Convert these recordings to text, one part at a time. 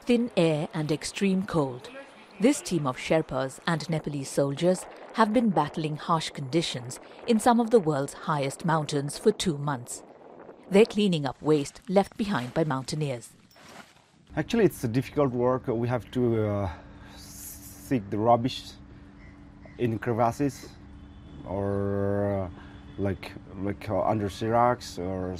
Thin air and extreme cold. This team of Sherpas and Nepalese soldiers have been battling harsh conditions in some of the world's highest mountains for 2 months. They're cleaning up waste left behind by mountaineers. Actually, it's a difficult work. We have to seek the rubbish in crevasses or under rocks or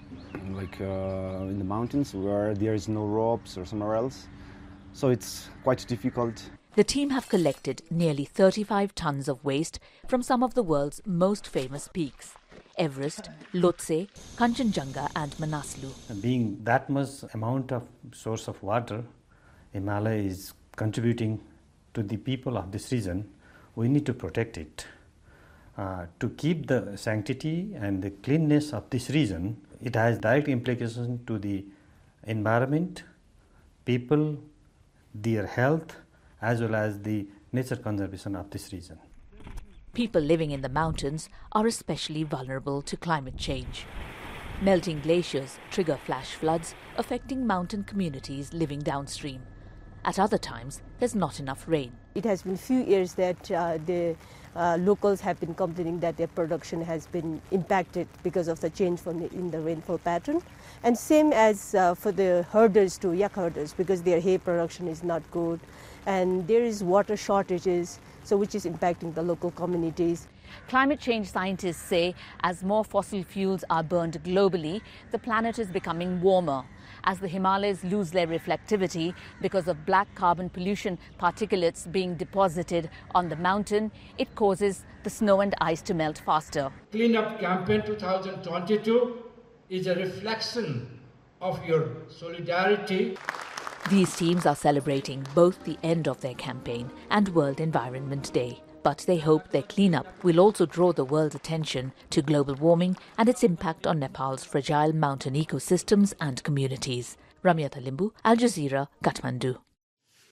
in the mountains where there is no ropes or somewhere else. So it's quite difficult. The team have collected nearly 35 tons of waste from some of the world's most famous peaks: Everest, Lhotse, Kanchenjunga and Manaslu. Being that much amount of source of water, Himalaya is contributing to the people of this region. We need to protect it. To keep the sanctity and the cleanness of this region, it has direct implications to the environment, people, their health, as well as the nature conservation of this region. People living in the mountains are especially vulnerable to climate change. Melting glaciers trigger flash floods, affecting mountain communities living downstream. At other times, there's not enough rain. It has been few years that the locals have been complaining that their production has been impacted because of the change in the rainfall pattern. And same as for the herders too, yak herders, because their hay production is not good. And there is water shortages, so which is impacting the local communities. Climate change scientists say as more fossil fuels are burned globally, the planet is becoming warmer. As the Himalayas lose their reflectivity because of black carbon pollution particulates being deposited on the mountain, it causes the snow and ice to melt faster. Cleanup Campaign 2022 is a reflection of your solidarity. These teams are celebrating both the end of their campaign and World Environment Day. But they hope their cleanup will also draw the world's attention to global warming and its impact on Nepal's fragile mountain ecosystems and communities. Ramya Thalimbu, Al Jazeera, Kathmandu.